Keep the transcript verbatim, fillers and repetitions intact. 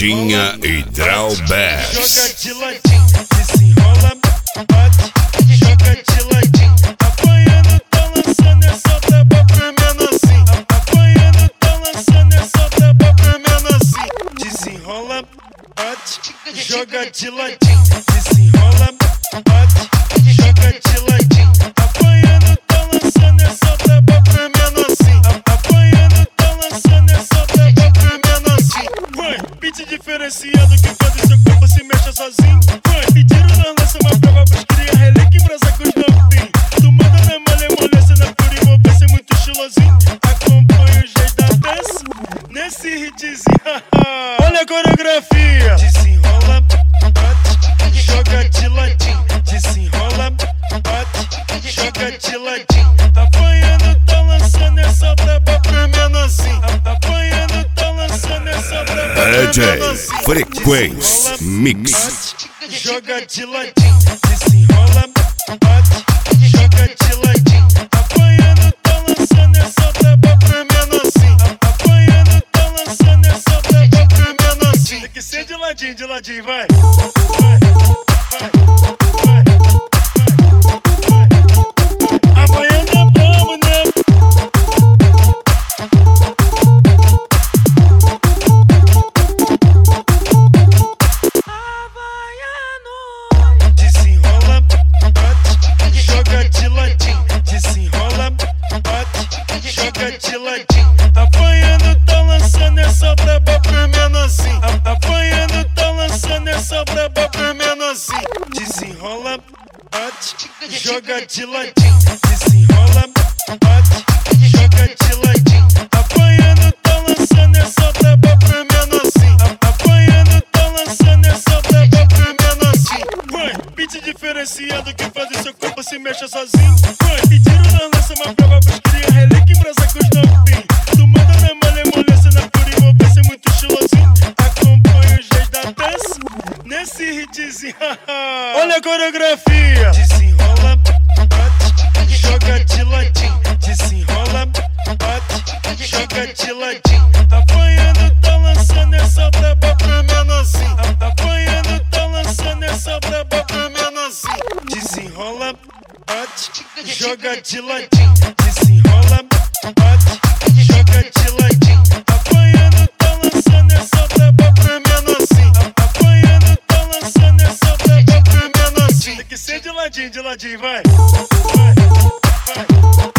Rodinha e Drawback. Joga de ladinho, desenrola, bate, joga de ladinho. Apanhando, tá lançando, é só tapa pra menorzinho. Apanhando, tá lançando, é só tapa pra menorzinho. Desenrola, bate, joga de ladinho. Desenrola, bate, joga de ladinho. Apanhando, tá lançando, é só tapa pra menorzinho. Apanhando, tá lançando, é só tapa pra menorzinho. Vai, beat diferenciado que faz o seu corpo se mexa sozinho. Vai, pediram na lança uma prova pros cria, relíquia em brasa com os novinhos. Tu manda na malha, molesta na pura envolvência, muito estilosinho. Acompanha o jeito da dança nesse hitzinho. Olha a coreografia. Desenrola, bate, joga de ladinho. Desenrola, bate, joga de ladinho. Apanhando, tá lançando essa braba pra menorzinho. Apanhando, tá lançando essa braba pra menorzinho. Frequência Mix. Joga de ladinho, desenrola, bate, joga de ladinho. Apanhando, tá lançando essa braba pra menorzinho. Apanhando, tá lançando essa braba pra menorzinho. Tem que ser de ladinho, de ladinho, vai. Vai, vai, vai, vai. Apanhando é brabo, né? Desenrola, bate, joga de ladinho. Desenrola, bate, joga de ladinho. Apanhando, tá lançando essa braba pra menorzinho. Apanhando, tá lançando essa braba pra menorzinho. Desenrola, bate, joga de ladinho. Desenrola, bate, joga de ladinho. Apanhando, tá lançando essa braba pra menorzinho. Apanhando, tá lançando essa braba pra menorzinho. Vai, beat diferenciado que faz o seu corpo se mexa sozinho. Vai, pediram na lança uma prova pros cria, relíquia em brasa com os novinhos. Tu manda na malha, molesta na pura envolvência, muito estilosinho. Acompanha o jeito da dança nesse hitzinho. Olha a coreografia. Desenrola, bate, joga de ladinho. Desenrola, bate, joga de ladinho. Apanhando, tá lançando essa braba pra menorzinho. Apanhando, tá lançando essa braba pra menorzinho. Desenrola, bate, joga de ladinho. Desenrola, bate, joga de ladinho. Apanhando, tá lançando essa braba pra menorzinho. Apanhando, tá lançando essa braba pra menorzinho. Tem que ser de ladinho, de ladinho, vai. Vai, vai.